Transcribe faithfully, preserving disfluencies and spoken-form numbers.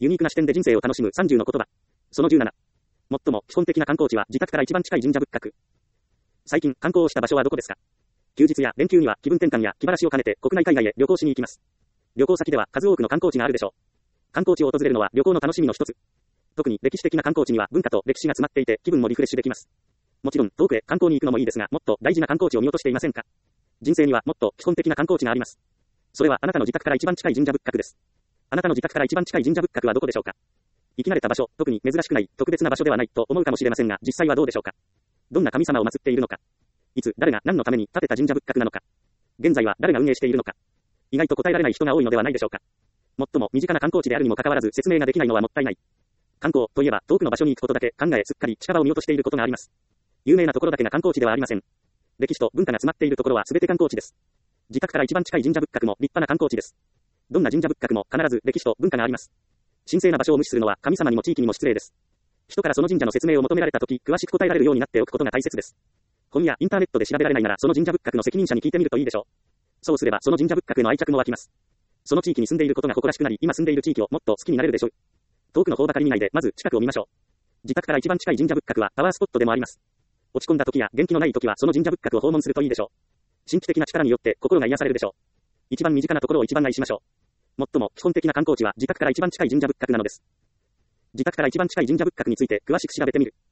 ユニークな視点で人生を楽しむさんじゅうの言葉。そのじゅうなな。最も基本的な観光地は自宅から一番近い神社仏閣。最近観光をした場所はどこですか？休日や連休には気分転換や気晴らしを兼ねて国内海外へ旅行しに行きます。旅行先では数多くの観光地があるでしょう。観光地を訪れるのは旅行の楽しみの一つ。特に歴史的な観光地には文化と歴史が詰まっていて気分もリフレッシュできます。もちろん遠くへ観光に行くのもいいですが、もっと大事な観光地を見落としていませんか？人生にはもっと基本的な観光地があります。それはあなたの自宅から一番近い神社仏閣です。あなたの自宅から一番近い神社仏閣はどこでしょうか？生き慣れた場所、特に珍しくない特別な場所ではないと思うかもしれませんが、実際はどうでしょうか？どんな神様を祀っているのか？いつ、誰が何のために建てた神社仏閣なのか？現在は誰が運営しているのか？意外と答えられない人が多いのではないでしょうか。最も身近な観光地であるにもかかわらず説明ができないのはもったいない。観光といえば遠くの場所に行くことだけ考えすっかり近場を見落としていることがあります。有名なところだけが観光地ではありません。歴史と文化が詰まっているところは全て観光地です。自宅から一番近い神社仏閣も立派な観光地です。どんな神社仏閣も必ず歴史と文化があります。神聖な場所を無視するのは神様にも地域にも失礼です。人からその神社の説明を求められたとき、詳しく答えられるようになっておくことが大切です。本やインターネットで調べられないなら、その神社仏閣の責任者に聞いてみるといいでしょう。そうすればその神社仏閣への愛着も湧きます。その地域に住んでいることが誇らしくなり、今住んでいる地域をもっと好きになれるでしょう。遠くの方ばかり見ないで、まず近くを見ましょう。自宅から一番近い神社仏閣はパワースポットでもあります。落ち込んだ時や元気のない時はその神社仏閣を訪問するといいでしょう。神秘的な力によって心が癒されるでしょう。一番身近なところを一番愛しましょう。最も基本的な観光地は自宅から一番近い神社仏閣なのです。自宅から一番近い神社仏閣について詳しく調べてみる。